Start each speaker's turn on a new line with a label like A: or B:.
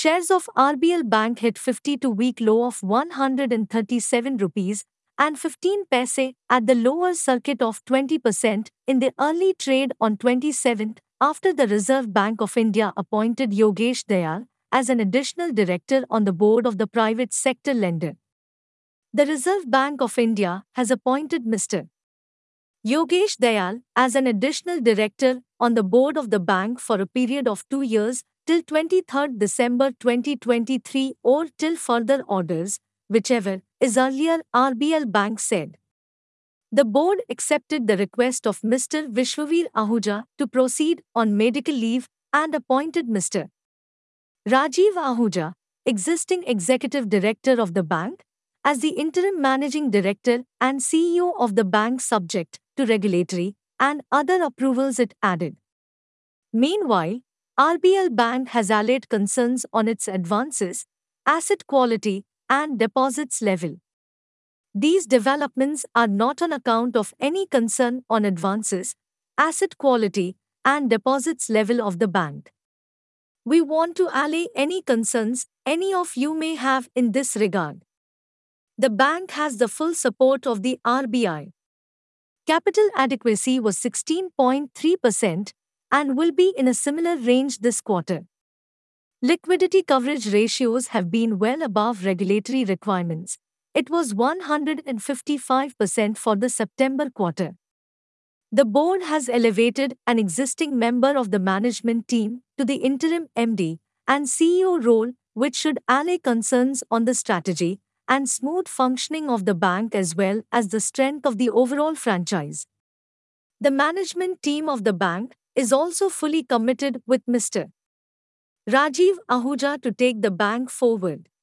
A: shares of RBL Bank hit 52-week low of 137 rupees and 15 paise at the lower circuit of 20% in the early trade on 27th after the Reserve Bank of India appointed Yogesh Dayal as an additional director on the board of the private sector lender. The Reserve Bank of India has appointed Mr. Yogesh Dayal as an additional director on the board of the bank for a period of 2 years till 23rd December 2023 or till further orders, whichever is earlier, RBL Bank said. The board accepted the request of Mr. Vishwaveer Ahuja to proceed on medical leave and appointed Mr. Rajiv Ahuja, existing executive director of the bank, as the interim managing director and CEO of the bank subject to regulatory and other approvals, it added. Meanwhile, RBL Bank has allayed concerns on its advances, asset quality, and deposits level. These developments are not on account of any concern on advances, asset quality, and deposits level of the bank. We want to allay any concerns any of you may have in this regard. The bank has the full support of the RBI. Capital adequacy was 16.3% and will be in a similar range this quarter. Liquidity coverage ratios have been well above regulatory requirements. It was 155% for the September quarter. The board has elevated an existing member of the management team to the interim MD and CEO role, which should allay concerns on the strategy and smooth functioning of the bank as well as the strength of the overall franchise. The management team of the bank is also fully committed with Mr. Rajiv Ahuja to take the bank forward.